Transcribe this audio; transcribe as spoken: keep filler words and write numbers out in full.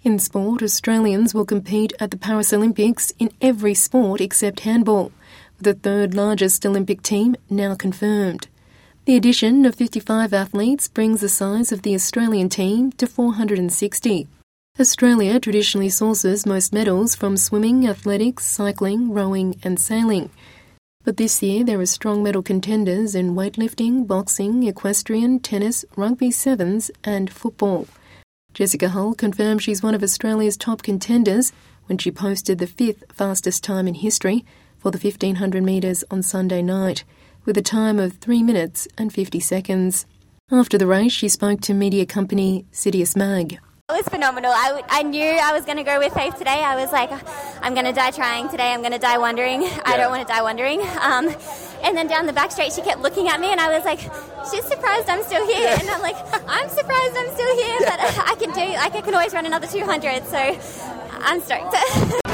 In sport, Australians will compete at the Paris Olympics in every sport except handball, with the third largest Olympic team now confirmed. The addition of fifty-five athletes brings the size of the Australian team to four hundred sixty. Australia traditionally sources most medals from swimming, athletics, cycling, rowing and sailing. But this year there are strong medal contenders in weightlifting, boxing, equestrian, tennis, rugby sevens and football. Jessica Hull confirmed she's one of Australia's top contenders when she posted the fifth fastest time in history for the fifteen hundred metres on Sunday night, with a time of three minutes and fifty seconds. After the race, she spoke to media company Sirius Mag. It was phenomenal. I, w- I knew I was going to go with faith today. I was like, I'm going to die trying today. I'm going to die wondering. Yeah. I don't want to die wondering. Um, and then down the back straight, she kept looking at me, and I was like, she's surprised I'm still here. Yeah. And I'm like, I'm surprised I'm still here, but I can do. Like I can always run another two hundred. So I'm stoked.